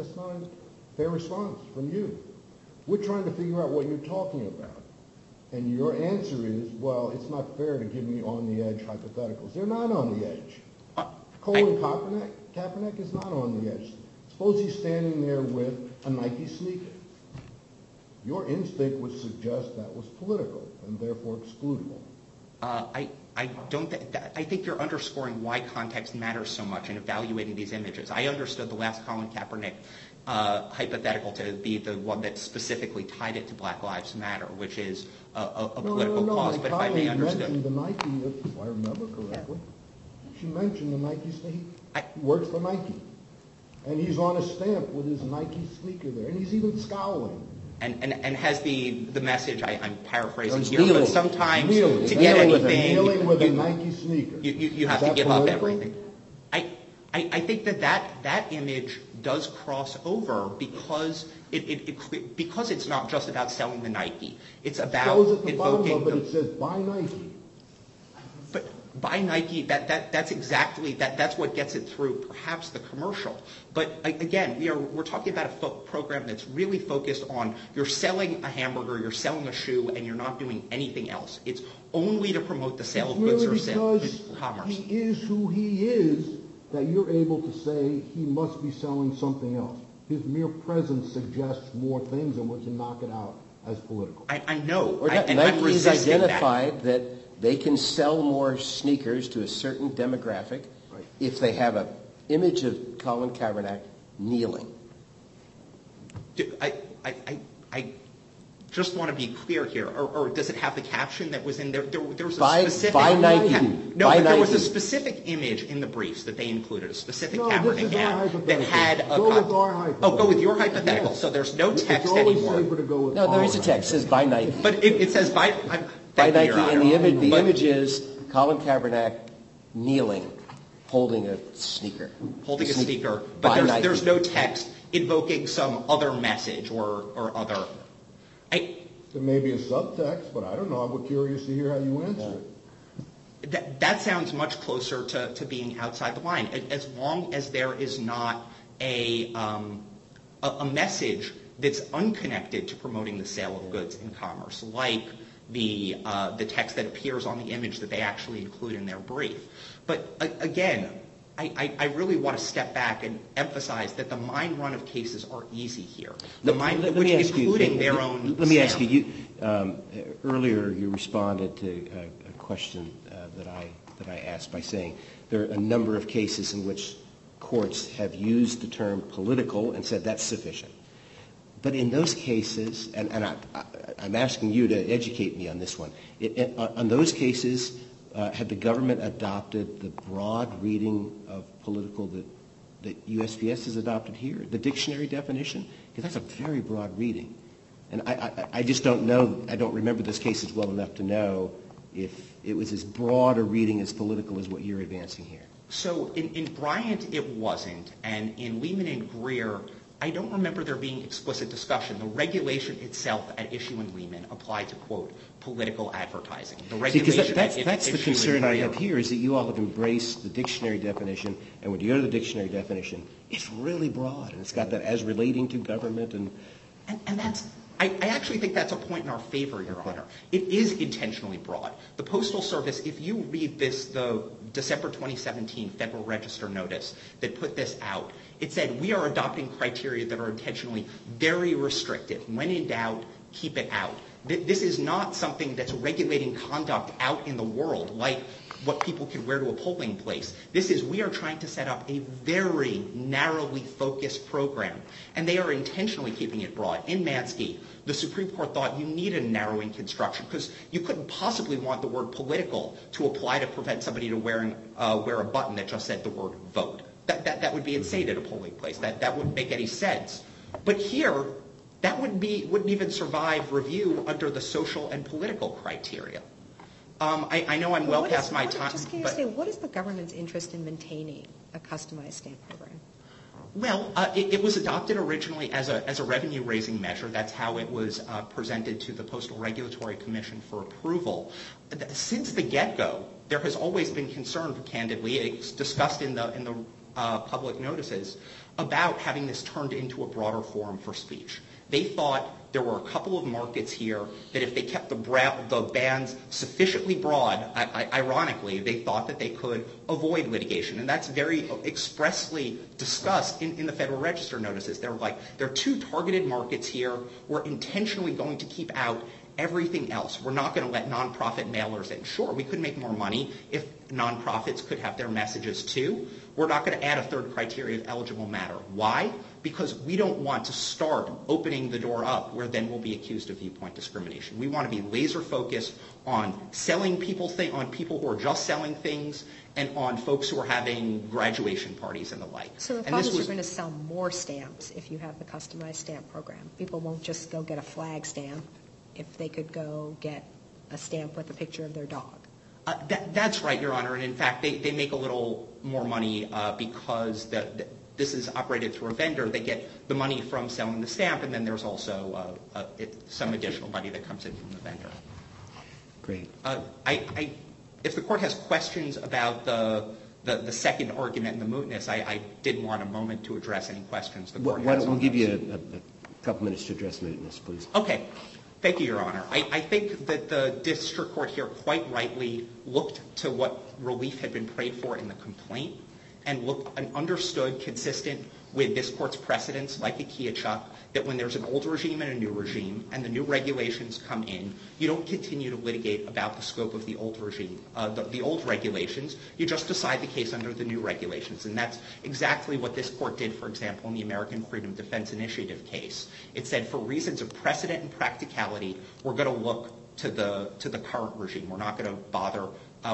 Speaker 5: fair response from you. We're trying to figure out what you're talking about. And your answer is, well, it's not fair to give me on the edge hypotheticals. They're not on the edge. Colin Kaepernick is not on the edge. Suppose he's standing there with a Nike sneaker. Your instinct would suggest that was political and therefore excludable.
Speaker 6: I think you're underscoring why context matters so much in evaluating these images. I understood the last Colin Kaepernick hypothetical to be the one that specifically tied it to Black Lives Matter, which is a political cause. But if I may understand,
Speaker 5: mentioned the Nike, if I remember correctly. She mentioned the Nike sneaker. He works for Nike. And he's on a stamp with his Nike sneaker there. And he's even scowling.
Speaker 6: And has the message, I'm paraphrasing here,
Speaker 2: kneeling.
Speaker 6: but sometimes
Speaker 5: Kneeling.
Speaker 6: to get anything,
Speaker 5: Kneeling with a Nike sneaker.
Speaker 6: You have to give up everything. I think that image does cross over because because it's not just about selling the Nike. It's about invoking
Speaker 5: but it says buy Nike.
Speaker 6: But buy Nike, that's what gets it through perhaps the commercial. But again, we're talking about a program that's really focused on you're selling a hamburger, you're selling a shoe, and you're not doing anything else. It's only to promote the sale of goods or sale of commerce.
Speaker 5: He is who he is that you're able to say he must be selling something else. His mere presence suggests more things and we can knock it out as political.
Speaker 6: I know.
Speaker 2: Or
Speaker 6: and
Speaker 2: Nike
Speaker 6: I'm
Speaker 2: has
Speaker 6: resisting
Speaker 2: identified that they can sell more sneakers to a certain demographic if they have an image of Colin Kaepernick kneeling.
Speaker 6: just want to be clear here. Or does it have the caption that was in there? There was a
Speaker 2: By
Speaker 6: specific...
Speaker 2: Nike.
Speaker 6: No,
Speaker 2: by
Speaker 6: but there
Speaker 2: Nike.
Speaker 6: was a specific image in the briefs that they included, a specific
Speaker 5: No,
Speaker 6: Kaepernick
Speaker 5: this is our
Speaker 6: ad that
Speaker 5: hypothetical.
Speaker 6: had a...
Speaker 5: Go with our hypothetical.
Speaker 6: Oh, go with your hypothetical.
Speaker 5: Yes.
Speaker 6: So there's no text
Speaker 5: It's always
Speaker 6: anymore.
Speaker 5: safer to go with
Speaker 2: No, there
Speaker 5: our
Speaker 2: is a text. It says by Nike.
Speaker 6: But it says by...
Speaker 2: By
Speaker 6: Thank you,
Speaker 2: Nike,
Speaker 6: Your
Speaker 2: and
Speaker 6: Honor.
Speaker 2: the
Speaker 6: But-
Speaker 2: image is Colin Kaepernick kneeling, holding a sneaker.
Speaker 6: holding a sneaker,
Speaker 2: By
Speaker 6: but
Speaker 2: Nike.
Speaker 6: there's no text invoking some other message or other...
Speaker 5: There may be a subtext, but I don't know. I'm curious to hear how you answer it.
Speaker 6: That sounds much closer to being outside the line. As long as there is not a message that's unconnected to promoting the sale of goods in commerce, like the text that appears on the image that they actually include in their brief. But again, I really want to step back and emphasize that the mine run of cases are easy here. Including their own.
Speaker 2: Let me ask you. Earlier, you responded to a question that I asked by saying there are a number of cases in which courts have used the term political and said that's sufficient. But in those cases, and I'm asking you to educate me on this one. On those cases, had the government adopted the broad reading of political that USPS has adopted here, the dictionary definition? Because that's a very broad reading. And I just don't know, I don't remember those cases well enough to know if it was as broad a reading as political as what you're advancing here.
Speaker 6: So in Bryant, it wasn't. And in Lehman and Greer, I don't remember there being explicit discussion. The regulation itself at issue in Lehman applied to, quote, political advertising. The regulation
Speaker 2: that's the concern I have here, is that you all have embraced the dictionary definition, and when you go to the dictionary definition, it's really broad, and it's got that as relating to government. And
Speaker 6: that's... I actually think that's a point in our favor, Your Honor. It is intentionally broad. The Postal Service, if you read the December 2017 Federal Register notice that put this out, it said, we are adopting criteria that are intentionally very restrictive. When in doubt, keep it out. This is not something that's regulating conduct out in the world, like what people can wear to a polling place. This is, we are trying to set up a very narrowly focused program, and they are intentionally keeping it broad. In Mansky, the Supreme Court thought you needed a narrowing construction because you couldn't possibly want the word political to apply to prevent somebody to wear a button that just said the word vote. That would be insane at a polling place. That wouldn't make any sense. But here, that wouldn't even survive review under the social and political criteria. I know I'm well past my time.
Speaker 4: Just can you say, what is the government's interest in maintaining a customized stamp program?
Speaker 6: Well, it was adopted originally as a revenue-raising measure. That's how it was presented to the Postal Regulatory Commission for approval. Since the get-go, there has always been concern, candidly, it's discussed in the public notices, about having this turned into a broader forum for speech. They thought there were a couple of markets here that if they kept the bans sufficiently broad, ironically, they thought that they could avoid litigation. And that's very expressly discussed in the Federal Register notices. They're like, there are two targeted markets here. We're intentionally going to keep out everything else. We're not going to let nonprofit mailers in. Sure, we could make more money if nonprofits could have their messages too. We're not going to add a third criteria of eligible matter. Why? Because we don't want to start opening the door up where then we'll be accused of viewpoint discrimination. We want to be laser focused on selling people on people who are just selling things and on folks who are having graduation parties and the like.
Speaker 4: So the thought is you're going to sell more stamps if you have the customized stamp program. People won't just go get a flag stamp if they could go get a stamp with a picture of their dog.
Speaker 6: That's right, Your Honor. And in fact, they make a little more money because this is operated through a vendor. They get the money from selling the stamp, and then there's also some additional money that comes in from the vendor.
Speaker 2: Great.
Speaker 6: If the court has questions about the second argument in the mootness, I did want a moment to address any questions the court has on
Speaker 2: We'll give
Speaker 6: those.
Speaker 2: you a couple minutes to address mootness, please.
Speaker 6: Okay. Thank you, Your Honor. I think that the district court here quite rightly looked to what relief had been prayed for in the complaint and understood, consistent with this court's precedents, like Ikea-Chuck, that when there's an old regime and a new regime, and the new regulations come in, you don't continue to litigate about the scope of the old regime, the old regulations. You just decide the case under the new regulations. And that's exactly what this court did, for example, in the American Freedom Defense Initiative case. It said, for reasons of precedent and practicality, we're going to look to the current regime. We're not going to bother.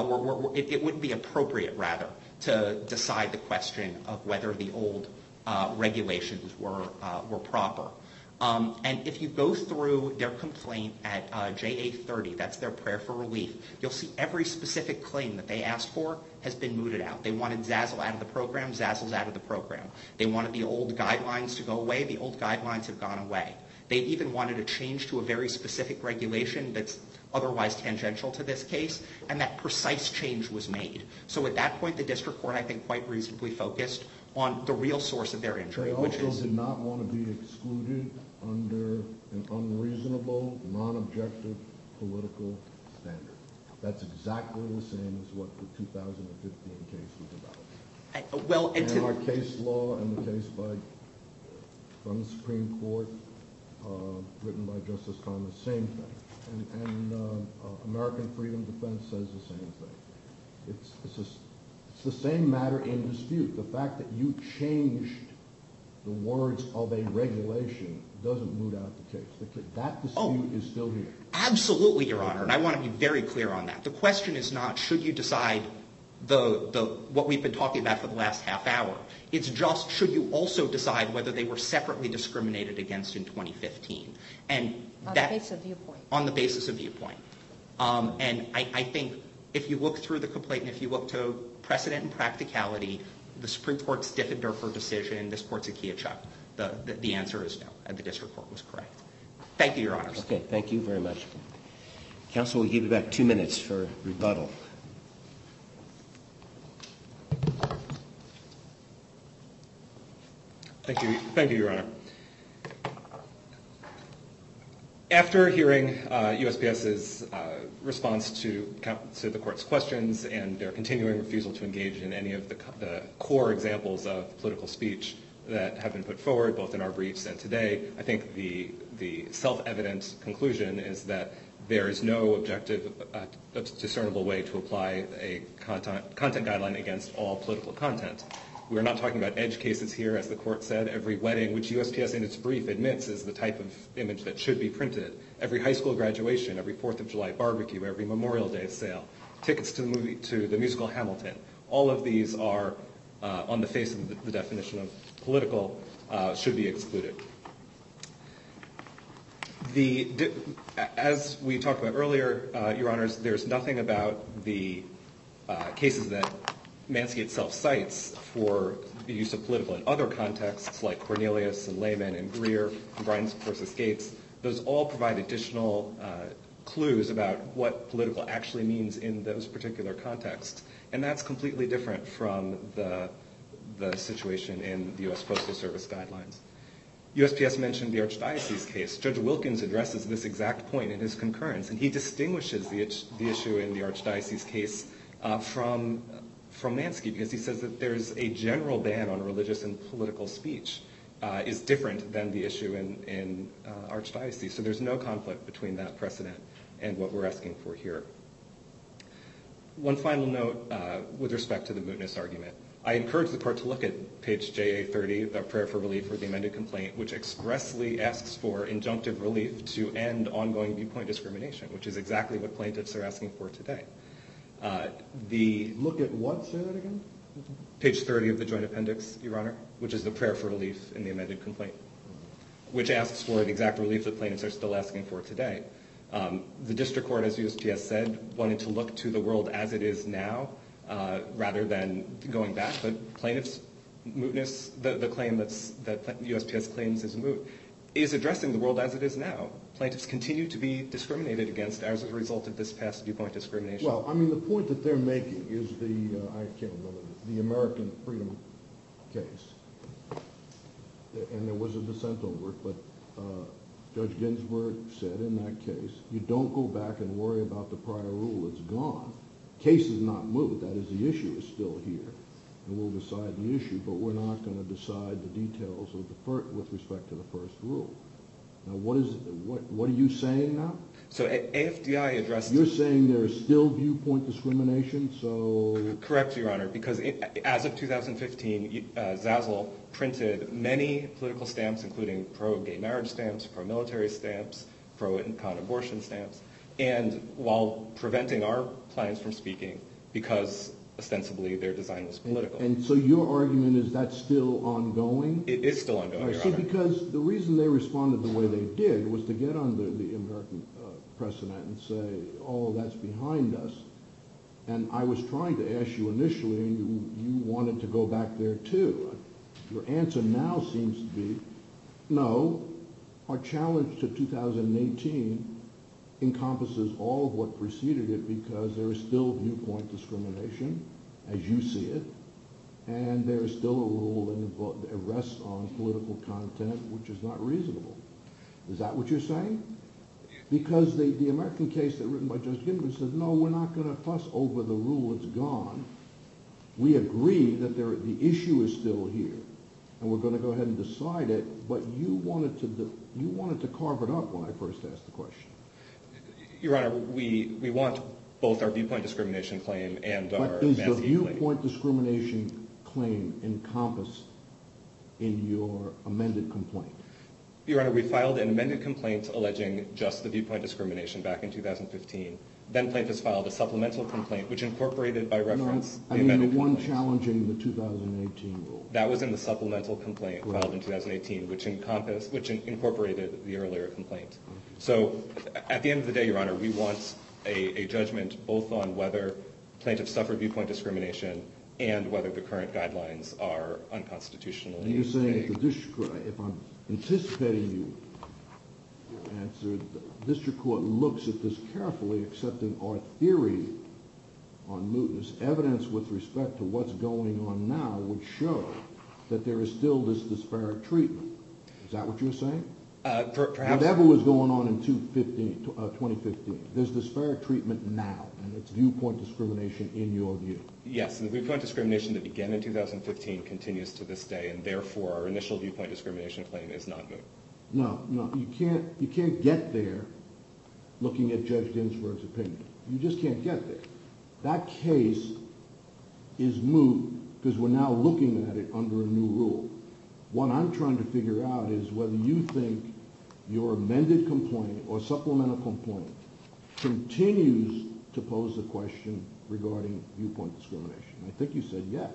Speaker 6: It wouldn't be appropriate, rather, to decide the question of whether the old regulations were proper. And if you go through their complaint at JA 30, that's their prayer for relief, you'll see every specific claim that they asked for has been mooted out. They wanted Zazzle out of the program. Zazzle's out of the program. They wanted the old guidelines to go away. The old guidelines have gone away. They even wanted a change to a very specific regulation that's otherwise tangential to this case, and that precise change was made. So at that point, the district court, I think, quite reasonably focused on the real source of their injury, which is...
Speaker 5: They also did not want to be excluded under an unreasonable, non-objective political standard. That's exactly the same as what the 2015 case was about. And our case law and the case from the Supreme Court, written by Justice Thomas, same thing. And American Freedom Defense says the same thing. It's the same matter in dispute. The fact that you changed the words of a regulation doesn't moot out the case. That dispute is still here.
Speaker 6: Absolutely, Your Honor, and I want to be very clear on that. The question is not, should you decide what we've been talking about for the last half hour. It's just, should you also decide whether they were separately discriminated against in 2015? And
Speaker 4: on the basis of viewpoint.
Speaker 6: On the basis of viewpoint. And I think if you look through the complaint, and if you look to precedent and practicality, the Supreme Court's Diffenderfer decision, this court's Ikea-Chuck, the answer is no, and the district court was correct. Thank you, Your Honors.
Speaker 2: Okay, thank you very much. Counsel, we'll give you back 2 minutes for rebuttal.
Speaker 3: Thank you, Your Honor. After hearing USPS's response to the court's questions and their continuing refusal to engage in any of the core examples of political speech that have been put forward, both in our briefs and today, I think the self-evident conclusion is that there is no objective, discernible way to apply a content guideline against all political content. We're not talking about edge cases here, as the court said. Every wedding, which USPS in its brief admits is the type of image that should be printed. Every high school graduation, every 4th of July barbecue, every Memorial Day sale, tickets to the musical Hamilton. All of these are, on the face of the definition of political, should be excluded. As we talked about earlier, Your Honors, there's nothing about the cases that Mansky itself cites for the use of political in other contexts, like Cornelius and Lehman and Greer and Bryan versus Gates. Those all provide additional clues about what political actually means in those particular contexts. And that's completely different from the situation in the U.S. Postal Service guidelines. USPS mentioned the Archdiocese case. Judge Wilkins addresses this exact point in his concurrence, and he distinguishes the issue in the Archdiocese case from Mansky, because he says that there's a general ban on religious and political speech is different than the issue in Archdiocese. So there's no conflict between that precedent and what we're asking for here. One final note with respect to the mootness argument. I encourage the court to look at page JA30, the prayer for relief for the amended complaint, which expressly asks for injunctive relief to end ongoing viewpoint discrimination, which is exactly what plaintiffs are asking for today.
Speaker 5: Look at what? Say that again?
Speaker 3: Page 30 of the joint appendix, Your Honor, which is the prayer for relief in the amended complaint, which asks for the exact relief that plaintiffs are still asking for today. The district court, as USPS said, wanted to look to the world as it is now rather than going back. But plaintiffs' mootness, the claim that USPS claims is moot, is addressing the world as it is now. Plaintiffs continue to be discriminated against as a result of this past viewpoint discrimination.
Speaker 5: Well, I mean, the point that they're making is I can't remember, the American Freedom case. And there was a dissent over it, but Judge Ginsburg said in that case, you don't go back and worry about the prior rule. It's gone. Case is not moot. That is, the issue is still here. and we'll decide the issue, but we're not going to decide the details of with respect to the first rule. Now, what are you saying now?
Speaker 3: So AFDI addressed...
Speaker 5: You're saying there is still viewpoint discrimination, so...
Speaker 3: Correct, Your Honor, because as of 2015, Zazzle printed many political stamps, including pro-gay marriage stamps, pro-military stamps, pro-and con-abortion stamps, and while preventing our clients from speaking because ostensibly their design was political.
Speaker 5: And so your argument is that's still ongoing?
Speaker 3: It is still ongoing, Your Honor.
Speaker 5: See, because the reason they responded the way they did was to get under the American precedent and say, oh, that's behind us. And I was trying to ask you initially, and you wanted to go back there too. Your answer now seems to be, no, our challenge to 2018 encompasses all of what preceded it because there is still viewpoint discrimination, as you see it, and there is still a rule that rests on political content which is not reasonable. Is that what you're saying? Because the American case that written by Judge Ginsburg said, no, we're not going to fuss over the rule, it's gone. We agree that the issue is still here, and we're going to go ahead and decide it, but you wanted to carve it up when I first asked the question.
Speaker 3: Your Honor, we want both our viewpoint discrimination claim and our
Speaker 5: But is the
Speaker 3: Massey claim.
Speaker 5: viewpoint discrimination claim encompassed in your amended complaint?
Speaker 3: Your Honor, we filed an amended complaint alleging just the viewpoint discrimination back in 2015. Then plaintiffs filed a supplemental complaint which incorporated by reference the amended
Speaker 5: the one
Speaker 3: complaint.
Speaker 5: challenging the 2018 rule.
Speaker 3: That was in the supplemental complaint
Speaker 5: Right.
Speaker 3: filed in 2018, which incorporated the earlier complaint. So at the end of the day, Your Honor, we want a judgment both on whether plaintiffs suffered viewpoint discrimination and whether the current guidelines are unconstitutionally
Speaker 5: And you're saying
Speaker 3: vague.
Speaker 5: that the district court, if I'm anticipating you answer, the district court looks at this carefully, accepting our theory on mootness. Evidence with respect to what's going on now would show that there is still this disparate treatment. Is that what you're saying?
Speaker 3: Perhaps.
Speaker 5: Whatever was going on in 2015, there's disparate treatment now, and it's viewpoint discrimination in your view.
Speaker 3: Yes, the viewpoint discrimination that began in 2015 continues to this day, and therefore our initial viewpoint discrimination claim is not moot.
Speaker 5: No, you can't get there looking at Judge Ginsburg's opinion. You just can't get there. That case is moot because we're now looking at it under a new rule. What I'm trying to figure out is whether you think your amended complaint or supplemental complaint continues to pose the question regarding viewpoint discrimination. I think you said yes.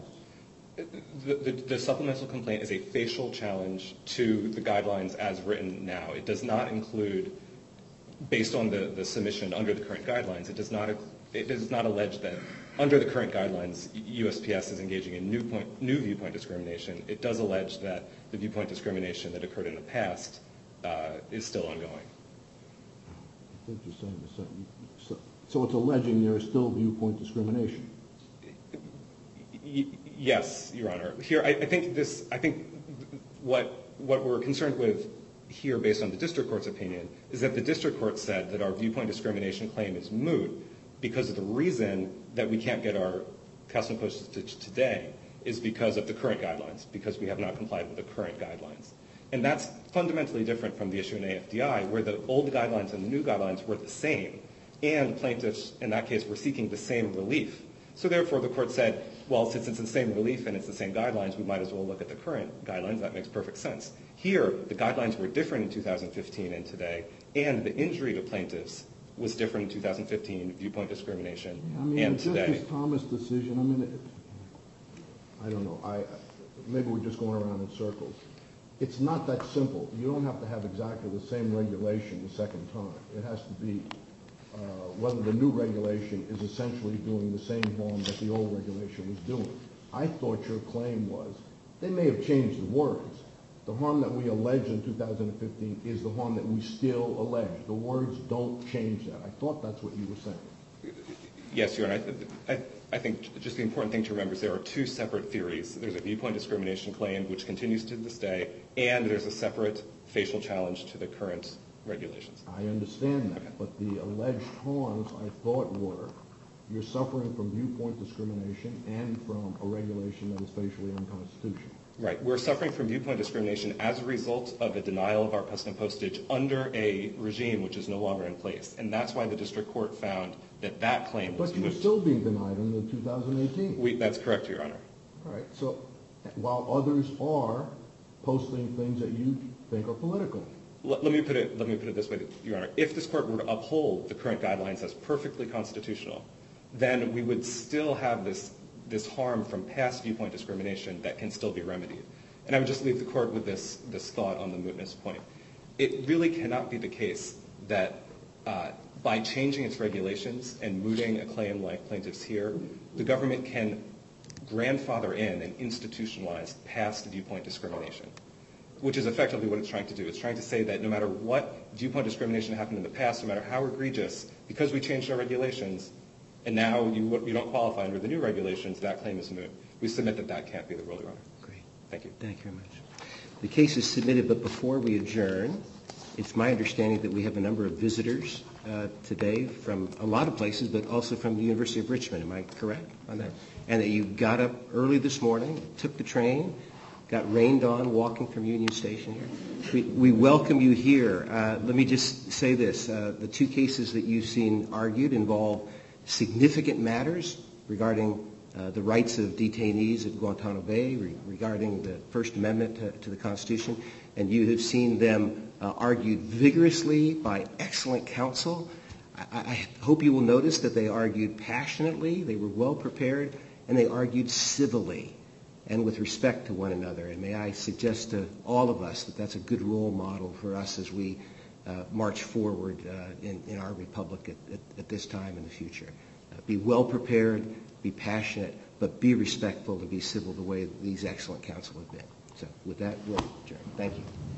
Speaker 3: The supplemental complaint is a facial challenge to the guidelines as written now. It does not include, based on the submission under the current guidelines, it does not allege that under the current guidelines USPS is engaging in new viewpoint discrimination. It does allege that the viewpoint discrimination that occurred in the past is still ongoing.
Speaker 5: I think you're saying the same. So it's alleging there is still viewpoint discrimination.
Speaker 3: Yes, Your Honor. Here, I think what we're concerned with here, based on the district court's opinion, is that the district court said that our viewpoint discrimination claim is moot because of the reason that we can't get our custom postage today is because of the current guidelines, because we have not complied with the current guidelines. And that's fundamentally different from the issue in AFDI, where the old guidelines and the new guidelines were the same, and plaintiffs, in that case, were seeking the same relief. So therefore, the court said, well, since it's the same relief and it's the same guidelines, we might as well look at the current guidelines. That makes perfect sense. Here, the guidelines were different in 2015 and today, and the injury to plaintiffs was different in 2015, viewpoint discrimination, and today.
Speaker 5: The Justice Thomas decision, I don't know. Maybe we're just going around in circles. It's not that simple. You don't have to have exactly the same regulation the second time. It has to be whether the new regulation is essentially doing the same harm that the old regulation was doing. I thought your claim was they may have changed the words. The harm that we alleged in 2015 is the harm that we still allege. The words don't change that. I thought that's what you were saying.
Speaker 3: Yes, Your Honor. I think just the important thing to remember is there are two separate theories. There's a viewpoint discrimination claim, which continues to this day, and there's a separate facial challenge to the current regulations.
Speaker 5: I understand that, but the alleged harms I thought were you're suffering from viewpoint discrimination and from a regulation that is facially unconstitutional.
Speaker 3: Right. We're suffering from viewpoint discrimination as a result of a denial of our custom postage under a regime which is no longer in place. And that's why the district court found that that claim was
Speaker 5: But you're
Speaker 3: moot.
Speaker 5: still being denied under 2018.
Speaker 3: That's correct, Your Honor.
Speaker 5: All right. So while others are posting things that you think are political.
Speaker 3: Let me put it this way, Your Honor. If this court were to uphold the current guidelines as perfectly constitutional, then we would still have this harm from past viewpoint discrimination that can still be remedied. And I would just leave the court with this thought on the mootness point. It really cannot be the case that by changing its regulations and mooting a claim like plaintiffs here, the government can grandfather in and institutionalize past viewpoint discrimination, which is effectively what it's trying to do. It's trying to say that no matter what viewpoint discrimination happened in the past, no matter how egregious, because we changed our regulations, and now you don't qualify under the new regulations, that claim is moot. We submit that that can't be the rule, Your Honor.
Speaker 2: Great.
Speaker 3: Thank you.
Speaker 2: Thank you very much. The case is submitted, but before we adjourn, it's my understanding that we have a number of visitors today from a lot of places, but also from the University of Richmond. Am I correct on that? And that you got up early this morning, took the train, got rained on walking from Union Station here. We welcome you here. Let me just say this. The two cases that you've seen argued involve significant matters regarding the rights of detainees at Guantanamo Bay, regarding the First Amendment to the Constitution, and you have seen them argued vigorously by excellent counsel. I hope you will notice that they argued passionately, they were well prepared, and they argued civilly and with respect to one another. And may I suggest to all of us that that's a good role model for us as we march forward in our republic at this time in the future. Be well prepared, be passionate, but be respectful and be civil the way these excellent counsel have been. So with that, we'll adjourn. Thank you.